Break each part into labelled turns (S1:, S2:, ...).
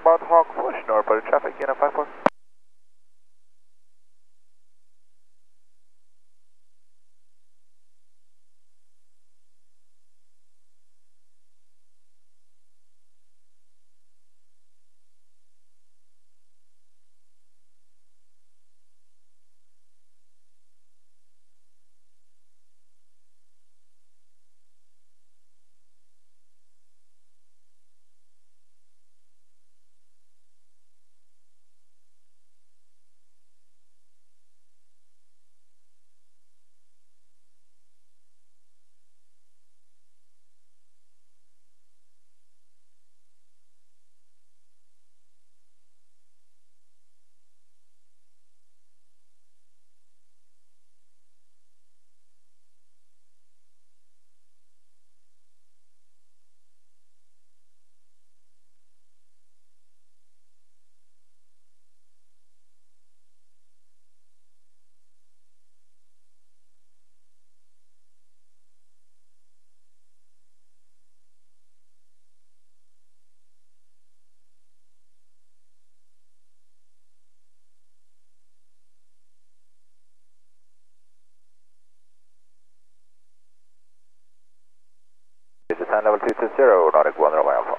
S1: Mount Hagfors, northbound traffic, unit 54. This is level 220, Nordic 1 Romeo Alpha.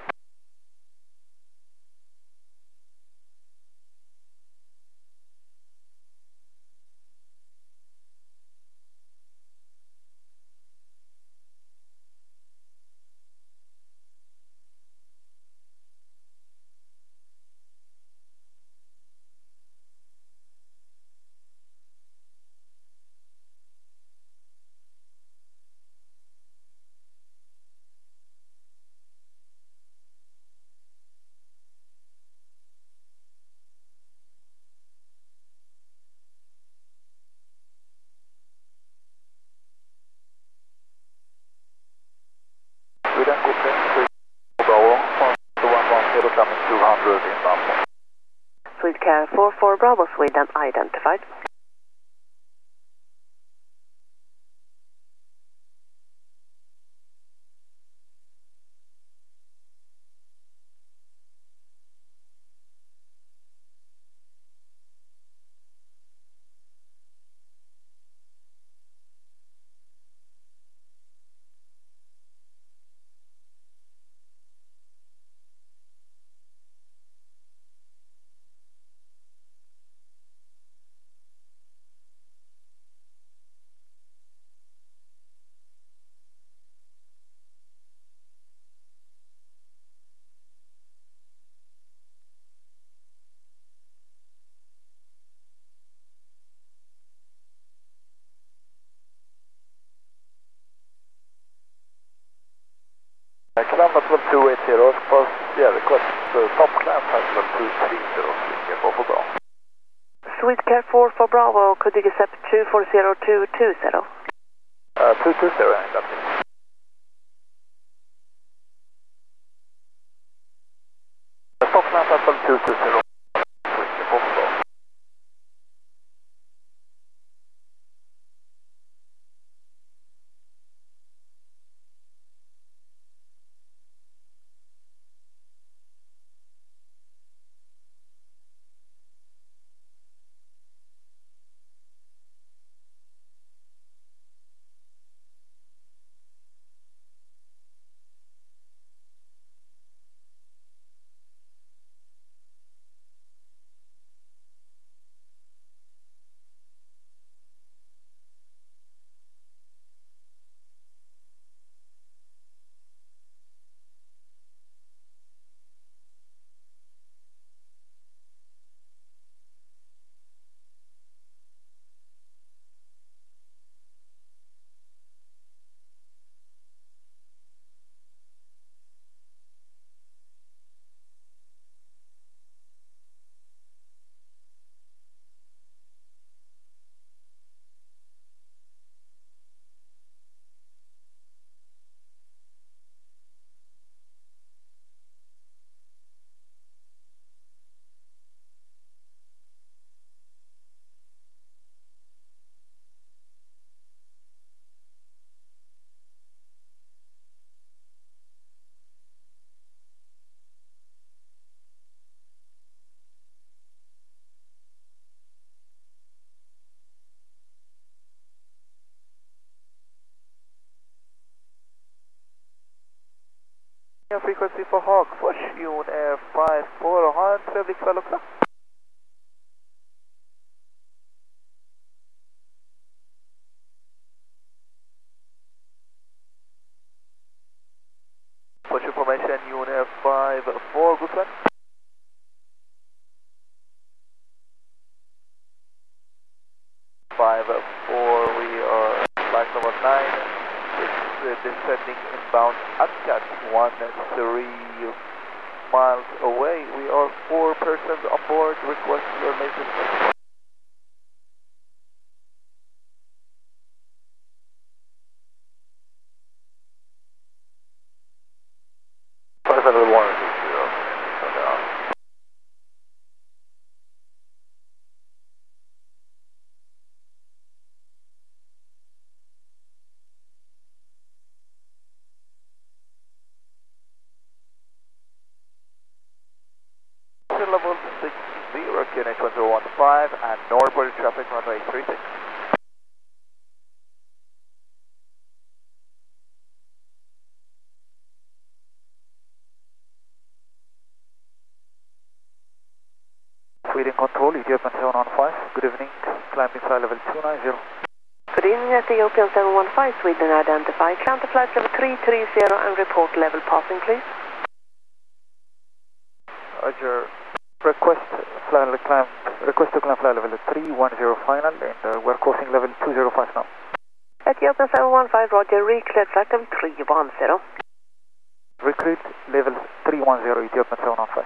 S1: Sweden, good day. Bravo, 110 coming 200 inbound.
S2: Swedecare 44 Bravo Sweden identified.
S1: Clamp at level 280, first, yeah, request top clamp at level 230, speaking for bra.
S2: Swedecare 44 Bravo, could you accept 240220?
S1: 220, that's it. Top clamp at level 220, speaking for bra. Hagfors, Jon Air 54 och ha en trevlig kväll också. Push information, Jon Air 54, good one. We are flight number 9. It's descending inbound Atcat 13 miles away. We are 4 persons on board. Request your latest. 501. Level 60, QNH 1015 and northbound traffic runway 36. Sweden Control, Ethiopian 715, good evening, climbing flight level 290.
S2: Good evening, Ethiopian 715, Sweden identify, climb to flight level 330 and report level passing, please.
S1: Roger. Request to climb flight level 310 final and we're crossing level 205 now.
S2: Ethiopian 715, Roger, recleared flight level 310.
S1: Recruit level 310, Ethiopian 715.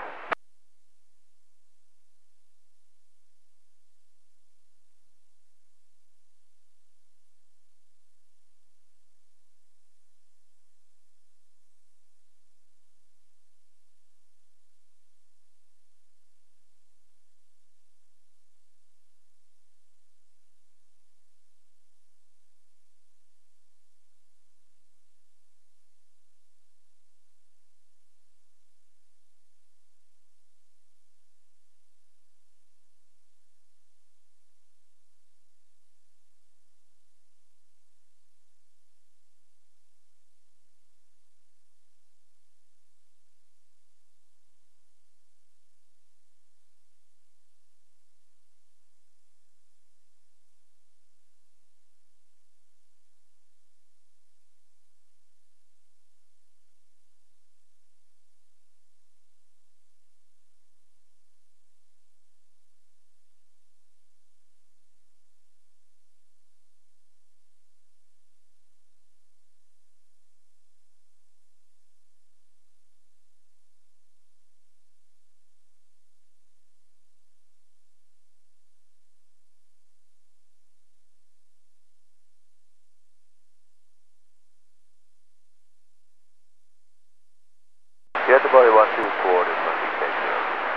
S1: Göteborg 124, this one DK0.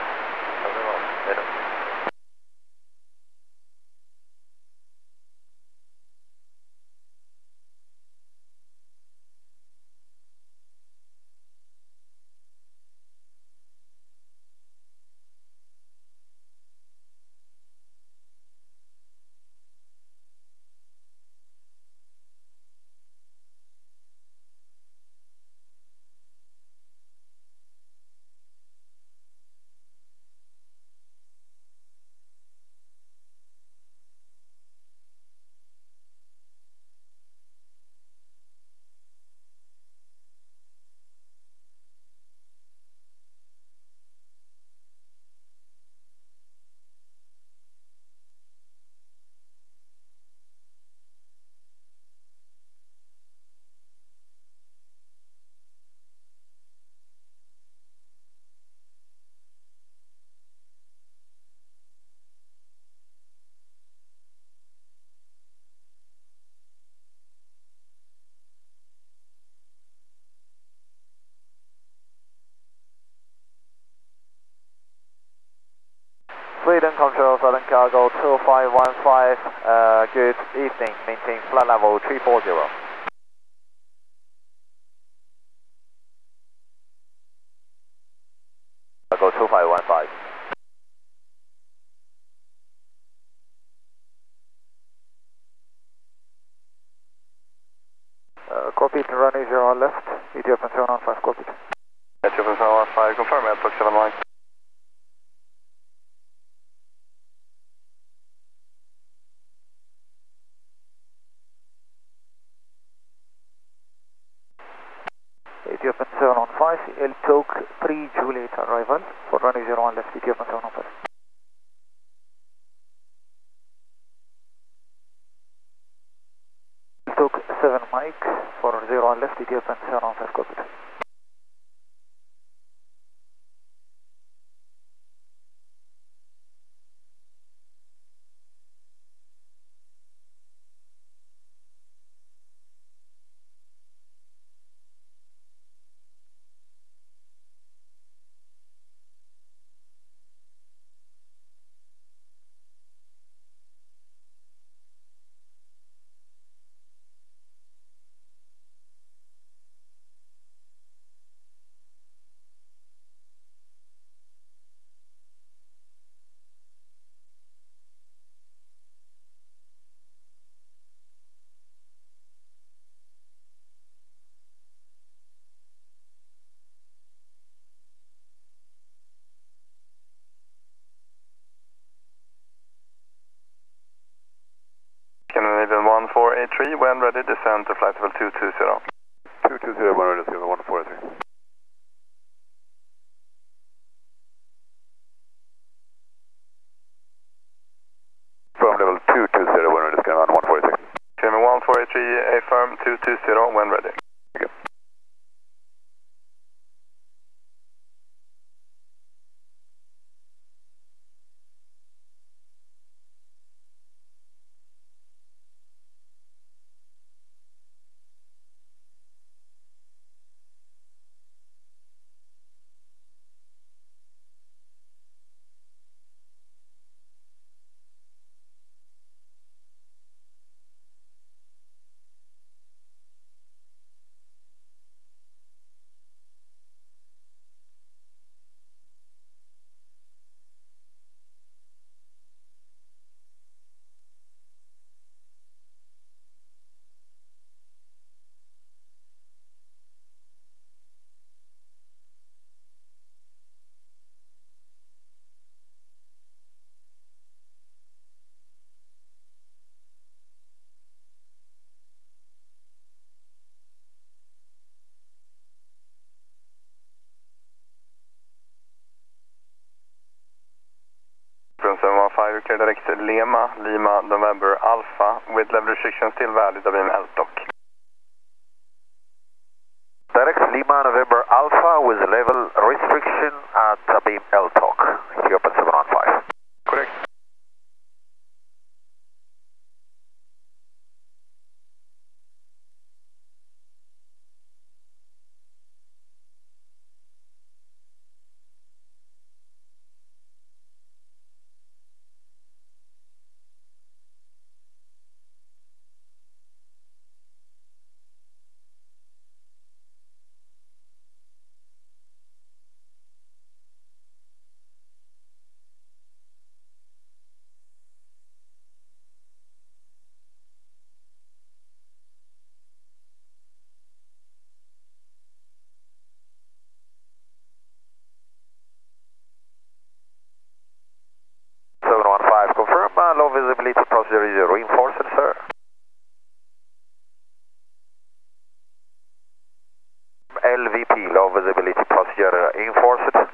S1: Sweden Control, Southern Cargo 2515, good evening, maintain flight level 340. Cargo 2515. Copied, runway 0 left, Ethiopian 715, copied. Ethiopian 715.
S3: arrival for running 01 left, Ethiopian 715. Took 7 Mike for 01 left, Ethiopian 715, copy.
S4: Scandinavian 1483, when ready, descend to flight level 220.
S1: 220, when ready, descend 1483. From level 220, when ready, descend 1483.
S4: Scandinavian 1483, affirm 220, when ready.
S1: Okay.
S4: From 715, clear direct Lima, Lima, November, Alpha, with level restriction still valid, beam LTOC.
S1: Direct Lima, November, Alpha, with level restriction at beam LTOC, Ethiopian 715.
S4: Correct.
S1: Confirm low visibility procedure is reinforced, sir. LVP, low visibility procedure enforced.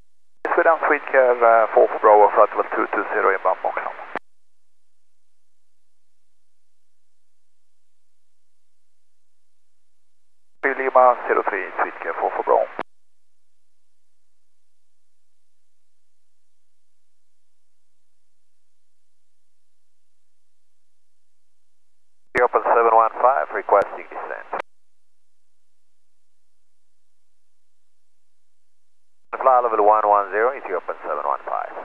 S1: Sweden, Swedecare, 4 Bravo, flight level 220 inbound Boxholm. Lima 03, Swedcare 4 for Bromma.
S5: Open 715, requesting descent. Fly level 110, Ethiopian 715.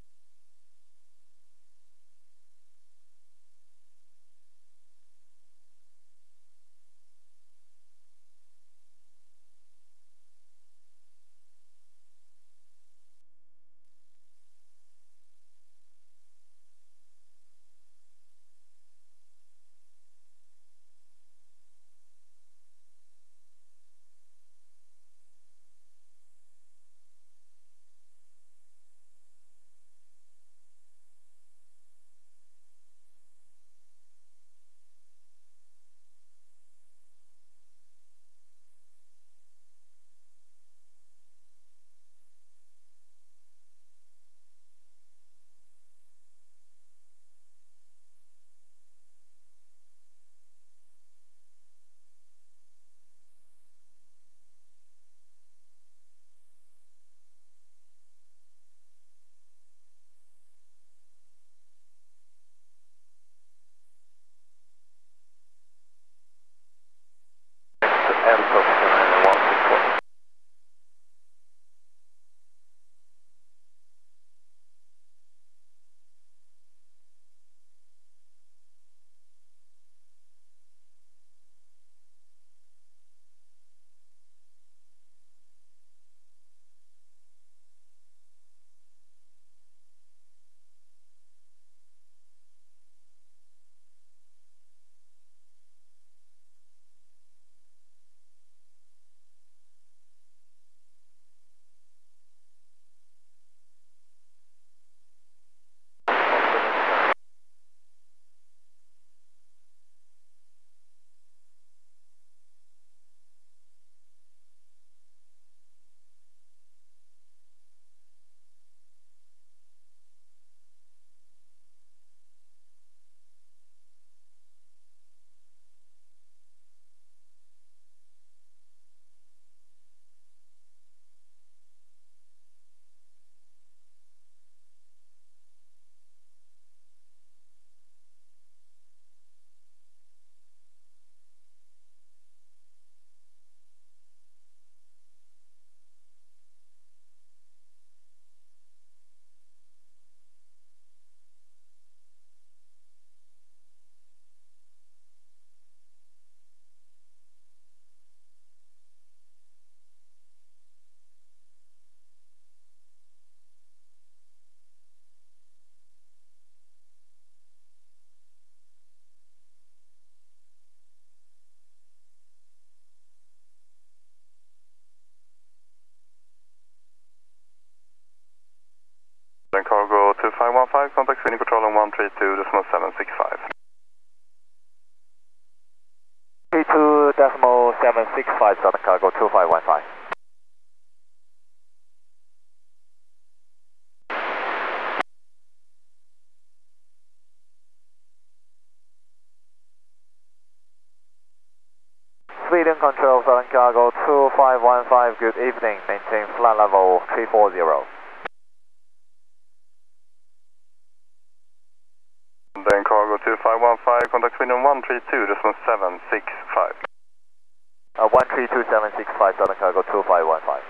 S4: Cargo 2515, contact Sweden Control on 132.765.
S5: 32.765, Southern Cargo 2515. Sweden Control, Southern Cargo 2515, good evening, maintain flight level 340.
S4: Then Cargo 2515, contact Sweden 132.765.
S5: 132.765, Southern Cargo 2515.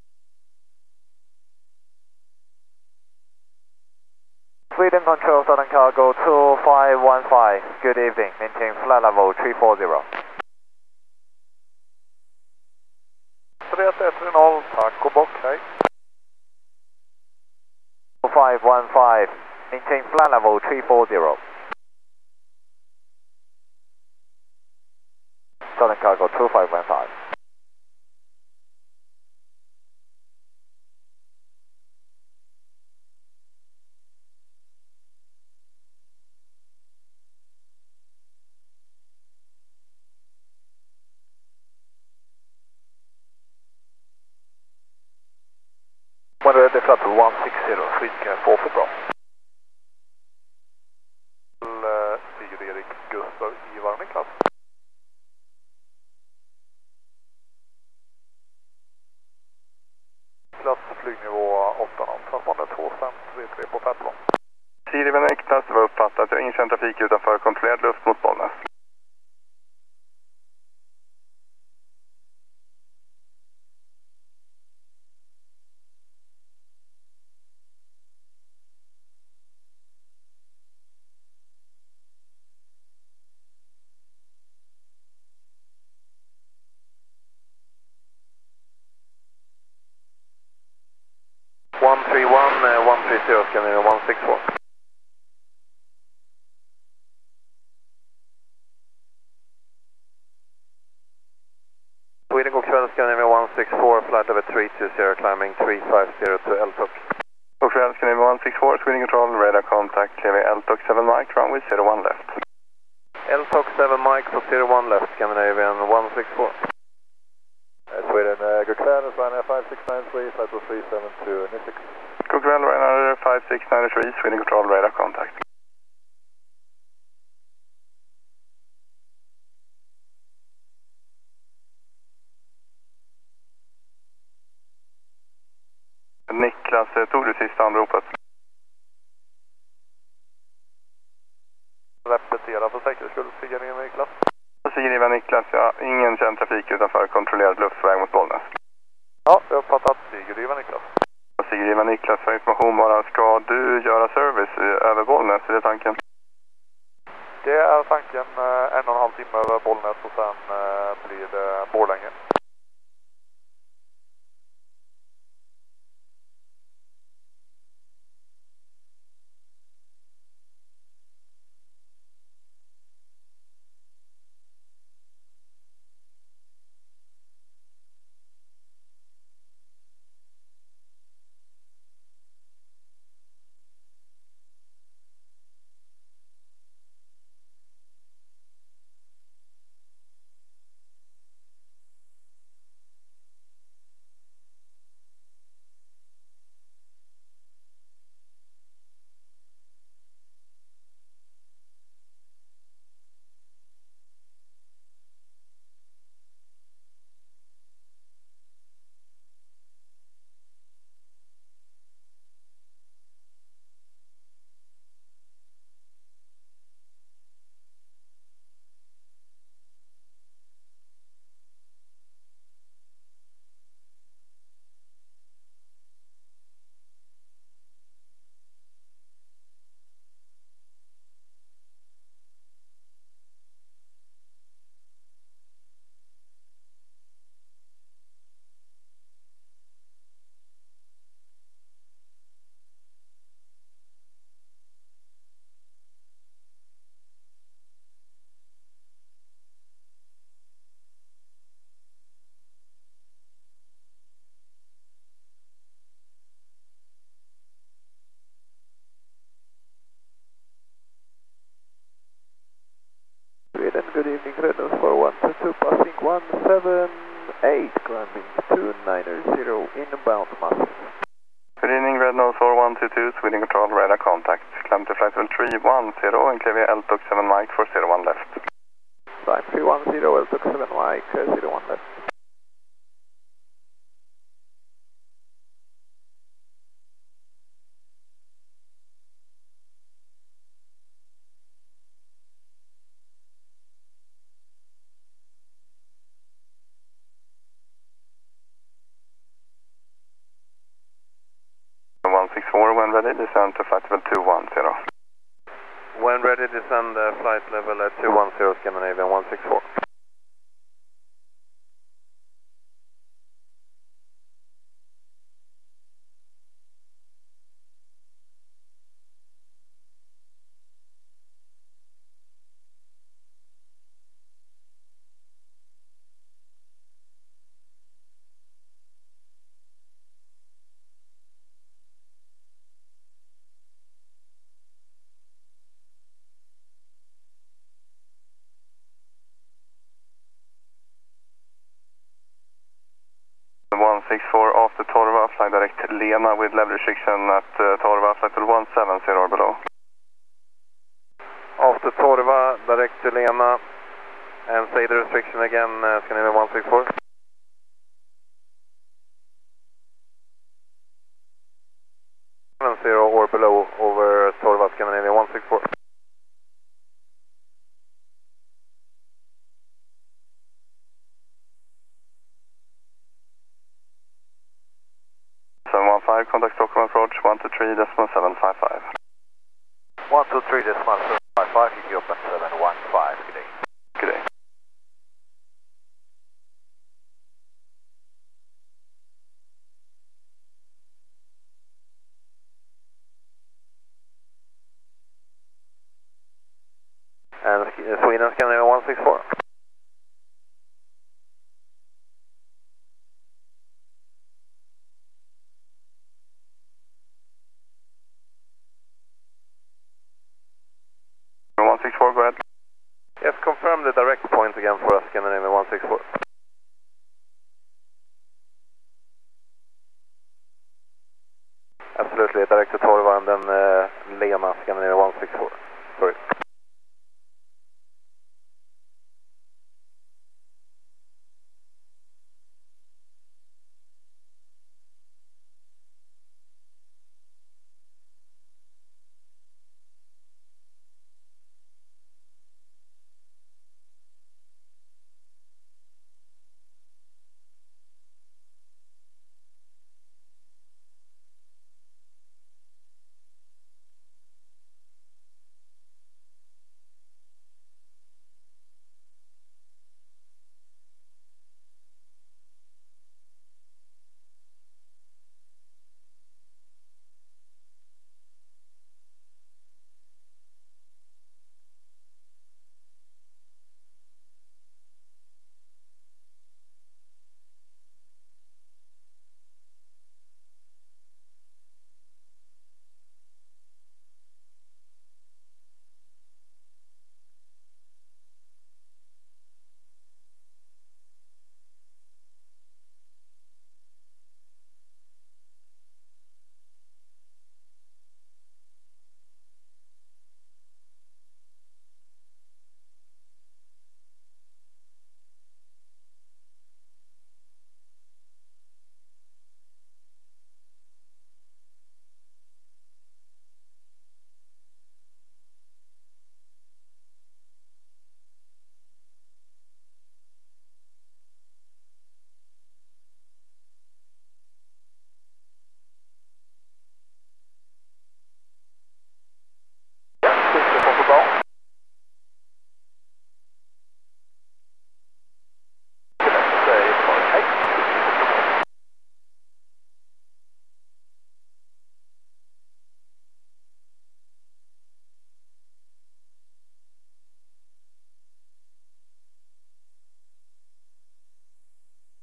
S5: Sweden Control, Southern Cargo 2515, good evening, maintain flight level 340.
S1: 3110, tack och bock, hej.
S5: 2515, maintain flight level 340. Southern Cargo 2515.
S1: When ready, flight 160, Swedcare 4 for Bromma. Sigrid Erik Gustav Ivar Niklas.
S4: okänd trafik utanför kontrollerad luft mot Bollnäs.
S5: Scandinavia 164. Sweden Godkväll, Scandinavia 164, flight level 320, climbing 350 to LTOC.
S4: Godkväll, Scandinavia 164, Sweden Control, radar contact, KV LTOC 7 Mike, runway 01 left.
S5: LTOC 7 Mike for 01 left, Scandinavian 164.
S1: Sweden Godkväll, Ryanair 5693, flight level 372, Nishik.
S4: Godkväll, Ryanair 5693, Sweden Control, radar contact. Niklas, tog du sista anropet?
S1: Repetera för säkerhets skull, Sigariva Niklas.
S4: Sigariva Niklas, ja, ingen känd trafik utanför kontrollerad luftväg mot Bollnäs.
S1: Ja, jag har uppfattat Sigariva Niklas.
S4: Sigariva Niklas, för information bara, ska du göra service över Bollnäs, är det tanken?
S1: Det är tanken, 1,5 timme över Bollnäs och sen blir det Borlänge. Good evening, Redness for 122, passing 178, climbing 290, inbound massive.
S4: Good evening, Redness for 122, Sweden Control, radar contact, climb to flight level 310, and KV LTOC 7 Mike for 01 left.
S1: Flight 310, LTOC 7 Mike, 01 left.
S4: When ready, descend to flight level 210.
S5: When ready, descend flight level 210, Scandinavian 164.
S4: After Torva, fly direct Lena with level restriction at Torva, flight level 170 or below.
S5: After Torva, direct to Lena, and say the restriction again, Scandinavian 164. 70 or below over Torva, Scandinavian 164.
S4: contact Stockholm approach 123.755.
S5: 123.755, you open 715, good day.
S4: Good day.
S5: And Sweden, Scandinavia 164.
S4: Go ahead.
S5: Yes, confirm the direct point again for us, Scandinavia 164.